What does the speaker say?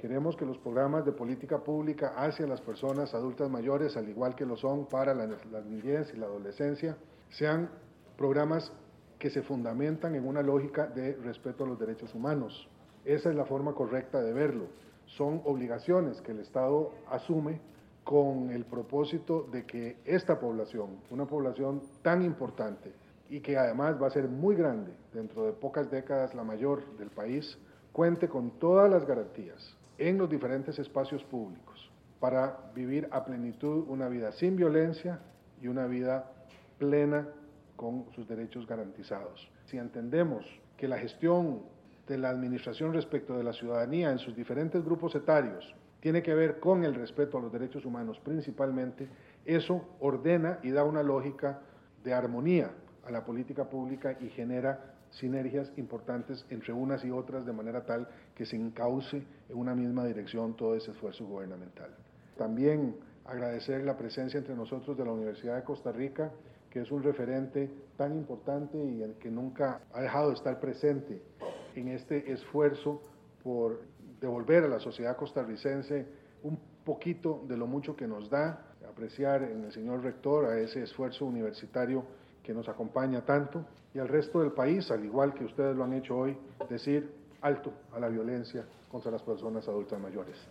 Queremos que los programas de política pública hacia las personas adultas mayores, al igual que lo son para la niñez y la adolescencia, sean programas que se fundamentan en una lógica de respeto a los derechos humanos. Esa es la forma correcta de verlo. Son obligaciones que el Estado asume con el propósito de que esta población, una población tan importante y que además va a ser muy grande, dentro de pocas décadas la mayor del país, cuente con todas las garantías en los diferentes espacios públicos para vivir a plenitud una vida sin violencia y una vida plena con sus derechos garantizados. Si entendemos que la gestión de la administración respecto de la ciudadanía en sus diferentes grupos etarios tiene que ver con el respeto a los derechos humanos principalmente, eso ordena y da una lógica de armonía a la política pública y genera sinergias importantes entre unas y otras de manera tal que se encauce en una misma dirección todo ese esfuerzo gubernamental. También agradecer la presencia entre nosotros de la Universidad de Costa Rica, que es un referente tan importante y el que nunca ha dejado de estar presente en este esfuerzo por devolver a la sociedad costarricense un poquito de lo mucho que nos da, apreciar en el señor rector a ese esfuerzo universitario que nos acompaña tanto, y al resto del país, al igual que ustedes lo han hecho hoy, decir alto a la violencia contra las personas adultas mayores.